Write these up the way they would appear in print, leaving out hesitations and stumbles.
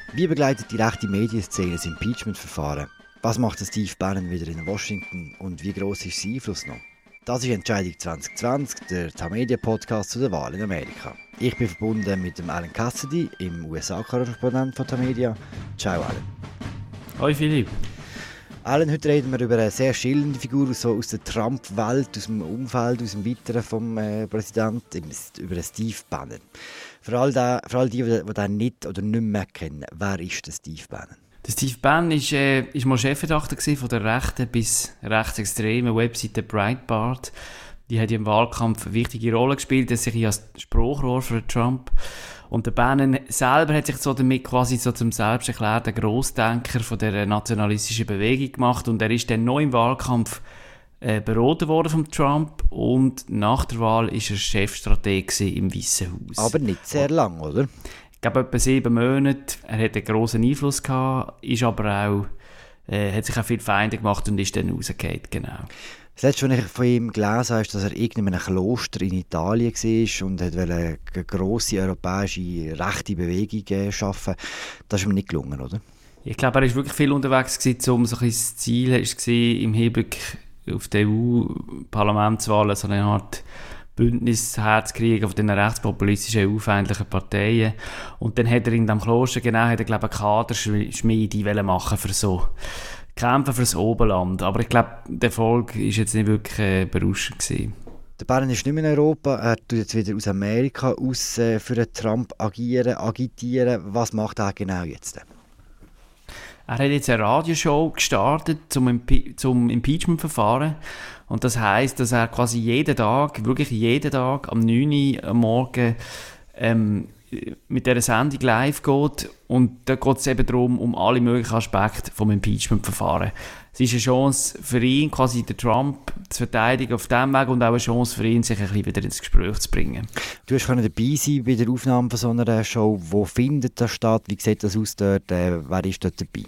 Wie begleitet die rechte Medienszene das Impeachment-Verfahren? Was macht Steve Bannon wieder in Washington und wie gross ist sein Einfluss noch? Das ist Entscheidung 2020, der Tamedia-Podcast zu der Wahl in Amerika. Ich bin verbunden mit dem Alan Cassidy, im USA-Korrespondent von Tamedia. Ciao Alan. Hoi Philipp. Alan, heute reden wir über eine sehr schillernde Figur so aus der Trump-Welt, aus dem Umfeld, aus dem Weiteren vom Präsidenten, über Steve Bannon. Für all die den nicht oder nicht mehr kennen, wer ist der Steve Bannon? Der Steve Bannon ist mal Chefredakteur von der rechten bis rechtsextremen Webseite Breitbart. Die hat im Wahlkampf eine wichtige Rolle gespielt, das sich als Sprachrohr für Trump. Und der Bannon selber hat sich so damit quasi so zum selbst erklärten Grossdenker von der nationalistischen Bewegung gemacht und er ist dann noch im Wahlkampf beraten worden von Trump und nach der Wahl war er Chefstratege im Weißen Haus. Aber nicht sehr lang, oder? Ich glaube etwa 7 Monate. Er hatte einen grossen Einfluss gehabt, ist aber auch, hat sich auch viele Feinde gemacht und ist dann rausgefallen, genau. Das letzte, was ich von ihm gelesen habe, ist, dass er in einem Kloster in Italien war und eine grosse europäische rechte Bewegung schaffen. Das ist ihm nicht gelungen, oder? Ich glaube, er war wirklich viel unterwegs gewesen, um so ein bisschen das Ziel war, im Hinblick auf die EU-Parlamentswahlen so eine Art Bündnis herzukriegen von den rechtspopulistischen, EU-feindlichen Parteien. Und dann hat er in diesem Kloster glaube ich, eine Kaderschmiede machen für so Kämpfen für das Oberland. Aber ich glaube, der Erfolg war jetzt nicht wirklich berauschend gewesen. Der Bannon ist nicht mehr in Europa, er tut jetzt wieder aus Amerika aus für den Trump agitieren. Was macht er genau jetzt? Er hat jetzt eine Radioshow gestartet zum Impeachment-Verfahren. Und das heisst, dass er quasi wirklich jeden Tag am 9 Uhr am Morgen mit dieser Sendung live geht. Und da geht es eben darum, um alle möglichen Aspekte des Impeachment-Verfahrens. Es ist eine Chance für ihn, quasi den Trump zu verteidigen auf diesem Weg und auch eine Chance für ihn, sich ein bisschen wieder ins Gespräch zu bringen. Du hast dabei sein bei der Aufnahme von so einer Show. Wo findet das statt? Wie sieht das aus dort? Wer ist dort dabei?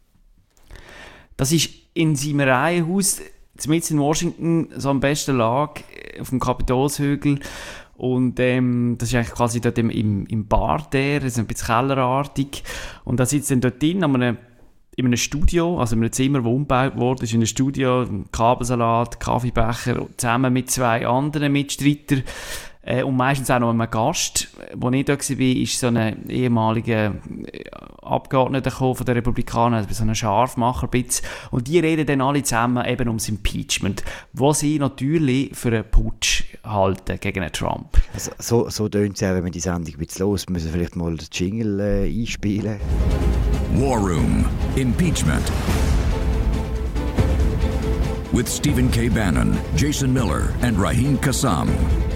Das ist in seinem Reihenhaus, zumindest in Washington, so am besten Lage auf dem Kapitolshügel. Und das ist eigentlich quasi dort im Bar das ist ein bisschen kellerartig. Und da sitzt dann dort in einem Studio, also in einem Zimmer, das umgebaut wurde, ist in einem Studio, ein Kabelsalat, Kaffeebecher, zusammen mit 2 anderen Mitstreitern. Und meistens auch noch einem Gast, der nicht da war, ist so ein ehemaliger Abgeordneter von den Republikanern, so ein Scharfmacher. Und die reden dann alle zusammen eben ums Impeachment, was sie natürlich für einen Putsch halten gegen einen Trump. Also, so tönt es ja, wenn wir die Sendung ein bisschen los, müssen wir vielleicht mal den Jingle einspielen. War Room Impeachment with Stephen K. Bannon, Jason Miller and Raheem Kassam.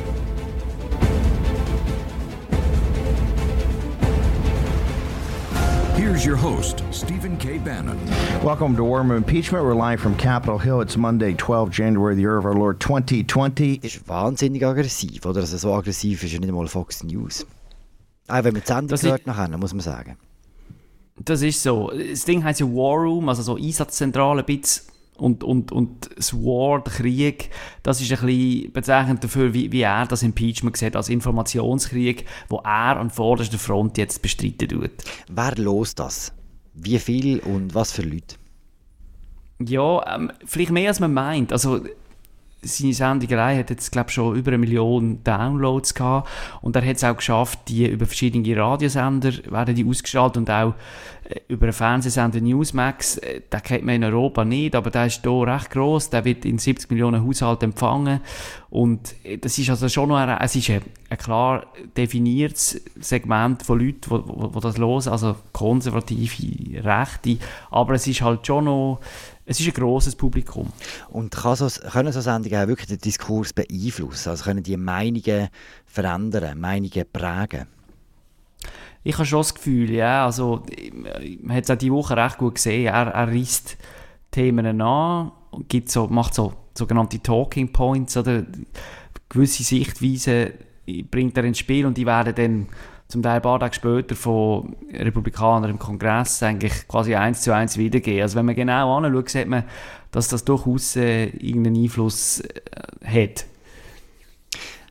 Here's your host, Stephen K. Bannon. Welcome to War Room Impeachment. We're live from Capitol Hill. It's Monday, 12 January, the year of our Lord 2020. Das ist wahnsinnig aggressiv, oder? Also so aggressiv ist ja nicht mal Fox News. Auch wenn man die Sendung gehört nachher, muss man sagen. Das ist so. Das Ding heisst ja War Room, also so Einsatzzentrale, und das War, der Krieg, das ist ein bisschen bezeichnend dafür, wie er das Impeachment sieht, als Informationskrieg, wo er an vorderster Front jetzt bestreiten tut. Wer lost das? Wie viel und was für Leute? Ja, vielleicht mehr als man meint. Also, seine Senderei hat jetzt, glaube ich, schon über 1 Million Downloads gehabt. Und er hat es auch geschafft, die über verschiedene Radiosender werden die ausgestrahlt und auch über einen Fernsehsender Newsmax. Den kennt man in Europa nicht, aber der ist hier recht gross. Der wird in 70 Millionen Haushalten empfangen. Und das ist also schon noch ein klar definiertes Segment von Leuten, die das hören, also konservative, Rechte. Aber es ist halt schon noch, es ist ein grosses Publikum. Und können so Sendungen auch wirklich den Diskurs beeinflussen? Also können die Meinungen verändern, Meinungen prägen? Ich habe schon das Gefühl, ja, also man hat es auch diese Woche recht gut gesehen, er reißt Themen an und macht so sogenannte Talking Points oder gewisse Sichtweisen bringt er ins Spiel und die werden dann zum Teil ein paar Tage später von Republikanern im Kongress eigentlich quasi 1:1 wiedergeben. Also wenn man genau anschaut, sieht man, dass das durchaus irgendeinen Einfluss hat.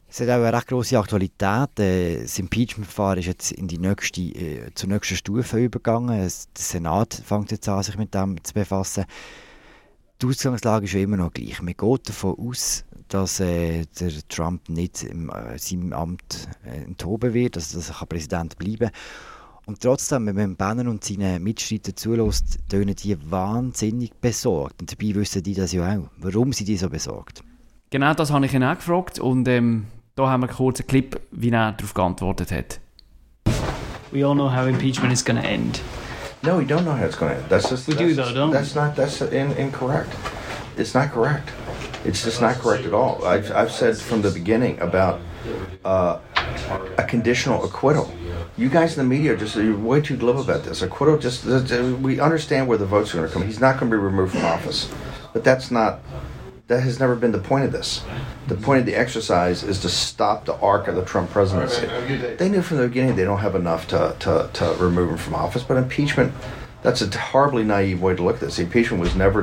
Es hat auch eine recht grosse Aktualität. Das Impeachment-Verfahren ist jetzt in zur nächsten Stufe übergegangen. Der Senat fängt jetzt an, sich mit dem zu befassen. Die Ausgangslage ist ja immer noch gleich. Man geht davon aus, dass der Trump nicht seinem Amt enthoben wird, also dass er Präsident bleiben kann. Und trotzdem, wenn man Bannon und seinen Mitstreitern zulässt, tönen die wahnsinnig besorgt. Und dabei wissen die das ja auch. Warum sind die so besorgt? Genau das habe ich ihn auch gefragt und da haben wir einen kurzen Clip, wie er darauf geantwortet hat. We all know how impeachment is going to end. No, we don't know how it's going to end. We do though, don't we? That's incorrect. It's not correct. It's just not correct at all. I've said from the beginning about a conditional acquittal. You guys in the media you're way too glib about this. Acquittal we understand where the votes are going to come. He's not going to be removed from office. But that has never been the point of this. The point of the exercise is to stop the arc of the Trump presidency. They knew from the beginning they don't have enough to remove him from office, but impeachment, that's a horribly naive way to look at this. Impeachment was never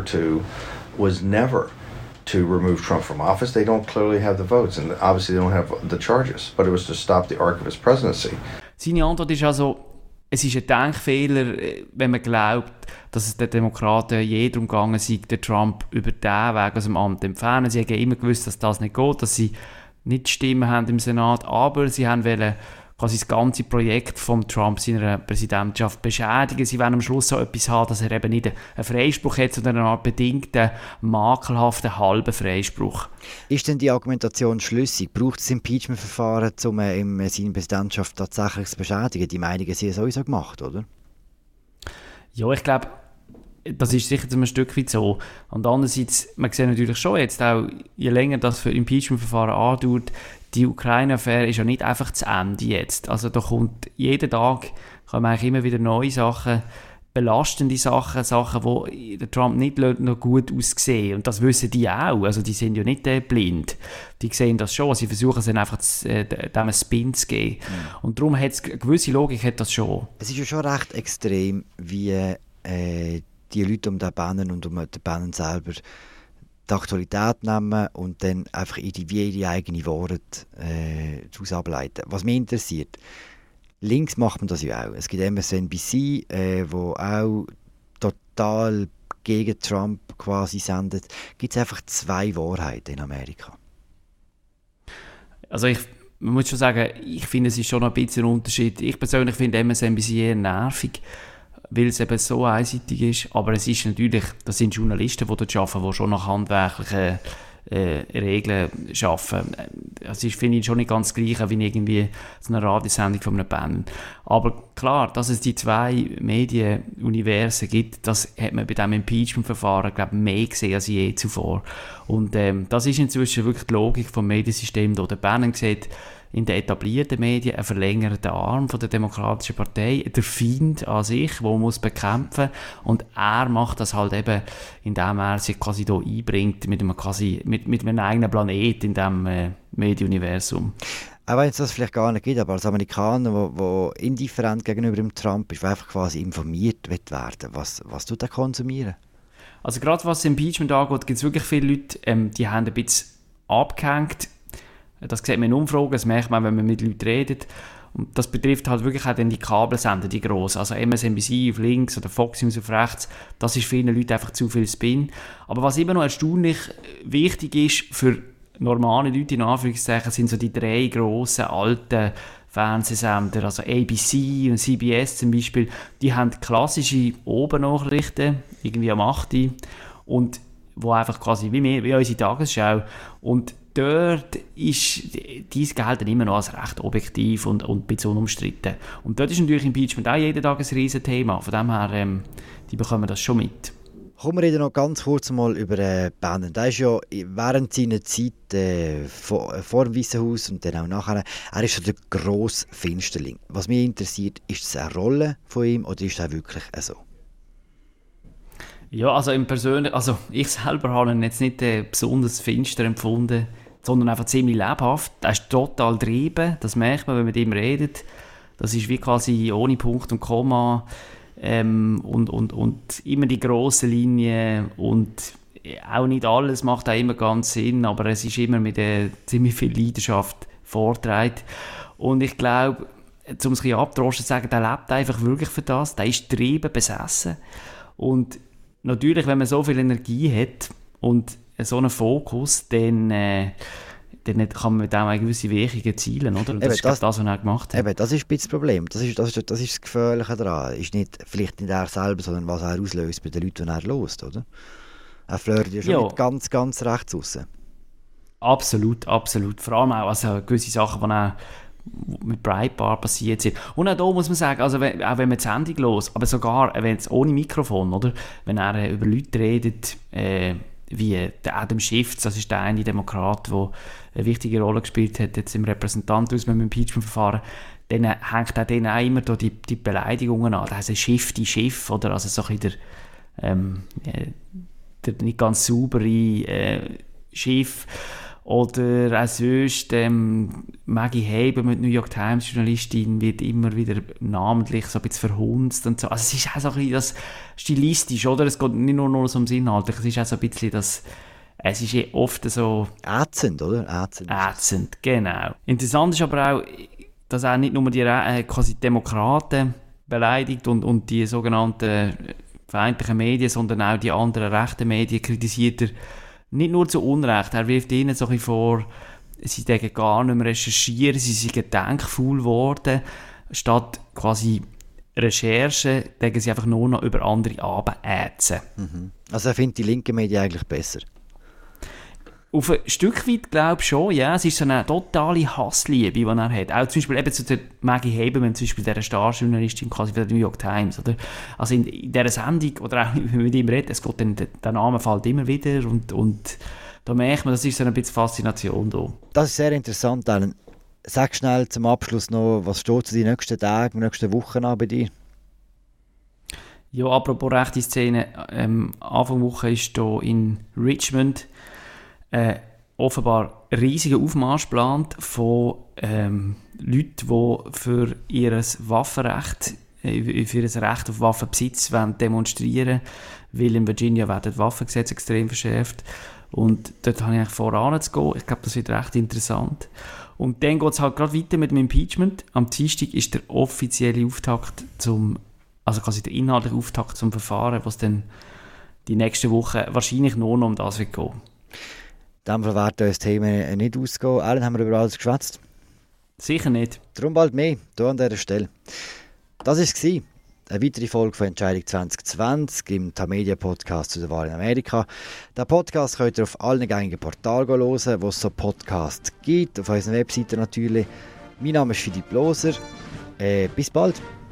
to remove Trump from office. They don't clearly have the votes, and obviously they don't have the charges, but it was to stop the arc of his presidency. Seine Antwort ist also, es ist ein Denkfehler, wenn man glaubt, dass es den Demokraten je darum gegangen sei, den Trump über diesen Weg aus dem Amt zu entfernen. Sie haben immer gewusst, dass das nicht geht, dass sie nicht Stimmen haben im Senat, aber sie wollen quasi das ganze Projekt von Trump seiner Präsidentschaft beschädigen. Sie wollen am Schluss so etwas haben, dass er eben nicht einen Freispruch hat, sondern eine Art bedingten, makelhaften, halben Freispruch. Ist denn die Argumentation schlüssig? Braucht das Impeachment-Verfahren, um seine Präsidentschaft tatsächlich zu beschädigen? Die Meinungen sind sowieso gemacht, oder? Ja, ich glaube, das ist sicher ein Stück weit so. Und andererseits, man sieht natürlich schon jetzt auch, je länger das für Impeachment-Verfahren andauert, die Ukraine-Affäre ist ja nicht einfach zu Ende jetzt. Also da kommt jeden Tag kommen eigentlich immer wieder neue Sachen, belastende Sachen, die der Trump nicht noch gut aussehen. Und das wissen die auch. Also die sind ja nicht blind. Die sehen das schon. Sie versuchen es dann einfach dem einen Spin zu geben. Und darum hat es eine gewisse Logik, hat das schon. Es ist ja schon recht extrem, wie die Leute um den Bannon und um den Bannon selber die Aktualität nehmen und dann einfach ihre eigenen Worte daraus ableiten. Was mich interessiert, links macht man das ja auch. Es gibt MSNBC, wo auch total gegen Trump quasi sendet. Gibt es einfach zwei Wahrheiten in Amerika? Also man muss schon sagen, ich finde, es ist schon ein bisschen ein Unterschied. Ich persönlich finde MSNBC eher nervig, weil es eben so einseitig ist. Aber es ist natürlich, das sind Journalisten, die dort arbeiten, die schon nach handwerklichen Regeln arbeiten. Das ist, finde ich, schon nicht ganz das Gleiche wie irgendwie so eine Radiosendung von einem Band. Aber klar, dass es die zwei Medienuniversen gibt, das hat man bei diesem Impeachment-Verfahren, glaube ich, mehr gesehen als je zuvor. Und das ist inzwischen wirklich die Logik des Mediensystems. Der Bannon sieht in den etablierten Medien einen verlängerten Arm von der Demokratischen Partei, der Feind an sich, den man muss bekämpfen muss. Und er macht das halt eben, indem er sich quasi hier einbringt mit einem eigenen Planet in diesem Medienuniversum. Auch wenn es das vielleicht gar nicht gibt, aber als Amerikaner, der indifferent gegenüber dem Trump ist, der einfach quasi informiert werden, was tut er konsumieren? Also gerade was das Impeachment angeht, gibt es wirklich viele Leute, die haben ein bisschen abgehängt. Das sieht man in Umfragen, das merkt man, wenn man mit Leuten redet. Und das betrifft halt wirklich auch dann die Kabelsender, die grossen. Also MSNBC auf links oder Fox News auf rechts. Das ist vielen Leuten einfach zu viel Spin. Aber was immer noch erstaunlich wichtig ist für normale Leute, in Anführungszeichen, sind so die drei grossen alten Fernsehsender, also ABC und CBS zum Beispiel. Die haben klassische Obernachrichten, irgendwie am 8 Uhr. Und wo einfach quasi wie unsere Tagesschau. Und dort ist dies Geld dann immer noch als recht objektiv und ein bisschen unumstritten. Und dort ist natürlich Impeachment auch jeden Tag ein riesen Thema. Von dem her, die bekommen das schon mit. Kommen wir reden noch ganz kurz mal über Bannon. Der ist ja während seiner Zeit vor dem Weißen Haus und dann auch nachher, er ist so der grosse Finsterling. Was mich interessiert, ist es eine Rolle von ihm oder ist er wirklich so? Ja, also ich selber habe ihn jetzt nicht besonders finster empfunden, sondern einfach ziemlich lebhaft. Er ist total getrieben, das merkt man, wenn man mit ihm redet. Das ist wie quasi ohne Punkt und Komma und immer die grosse Linie und auch nicht alles macht auch immer ganz Sinn, aber es ist immer mit ziemlich viel Leidenschaft vorträgt. Und ich glaube, um es ein bisschen abzudroschen zu sagen, der lebt einfach wirklich für das, der ist trieben, besessen. Und natürlich, wenn man so viel Energie hat und so einen Fokus, dann kann man mit dem eine gewisse Wirkung erzielen, oder? Und das ist das, was er gemacht hat. Eben, das ist ein bisschen das Problem. Das ist das Gefährliche daran. Ist vielleicht nicht er selber, sondern was er auslöst bei den Leuten, die er lost, oder? Er flirtet ja schon mit ganz, ganz rechts raus. Absolut, absolut. Vor allem auch gewisse Sachen, die auch mit Breitbart passiert sind. Und auch da muss man sagen, also auch wenn man die Sendung hört, aber sogar wenn es ohne Mikrofon, oder? Wenn er über Leute redet, wie der Adam Schiff, das ist der eine Demokrat, der eine wichtige Rolle gespielt hat jetzt im Repräsentantenhaus mit dem Impeachment-Verfahren, dann hängt er denen auch immer die Beleidigungen an. Also die Schiff, oder? Also so ein bisschen der nicht ganz saubere Schiff. Oder auch sonst, Maggie Haber mit New York Times Journalistin wird immer wieder namentlich so ein bisschen verhunzt und so. Also es ist auch so ein bisschen das stilistisch, oder? Es geht nicht nur ums Inhaltliche, es ist auch so ein bisschen das, es ist oft so... Ätzend, oder? Ätzend, genau. Interessant ist aber auch, dass auch nicht nur die quasi Demokraten beleidigt und die sogenannten feindlichen Medien, sondern auch die anderen rechten Medien kritisiert er. Nicht nur zu Unrecht, er wirft ihnen so ein bisschen vor, sie denken gar nicht mehr recherchieren, sie sind gedenkfaul geworden. Statt quasi Recherche, denken sie einfach nur noch über andere abätzen. Also er findet die linken Medien eigentlich besser? Auf ein Stück weit glaube ich schon, ja. Es ist so eine totale Hassliebe, die er hat. Auch zum Beispiel eben zu der Maggie Haberman, zum Beispiel der Starjournalistin quasi für die New York Times. Oder? Also in dieser Sendung, oder auch wenn man mit ihm redet, es geht dann, der Name fällt immer wieder und da merkt man, das ist so ein bisschen Faszination da. Das ist sehr interessant, Alan. Sag schnell zum Abschluss noch, was steht zu den nächsten Tagen, nächsten Wochen an bei dir? Ja, apropos rechte Szene, Anfang Woche ist hier in Richmond offenbar ein riesiger Aufmarsch geplant von Leuten, die für ihr Waffenrecht, für ihr Recht auf Waffenbesitz demonstrieren wollen, weil in Virginia werden die Waffengesetze extrem verschärft. Und dort habe ich eigentlich voran zu gehen. Ich glaube, das wird recht interessant. Und dann geht es halt gerade weiter mit dem Impeachment. Am Dienstag ist der offizielle Auftakt also quasi der inhaltliche Auftakt zum Verfahren, was dann die nächste Woche wahrscheinlich nur noch um das wird gehen. Dann werden uns Themen nicht ausgehen. Allen haben wir über alles geschwätzt. Sicher nicht. Darum bald mehr, hier an dieser Stelle. Das war es. Eine weitere Folge von Entscheidung 2020 im Tamedia-Podcast zu der Wahl in Amerika. Den Podcast könnt ihr auf allen gängigen Portalen hören, wo es so Podcasts gibt. Auf unserer Webseite natürlich. Mein Name ist Philipp Loser. Bis bald.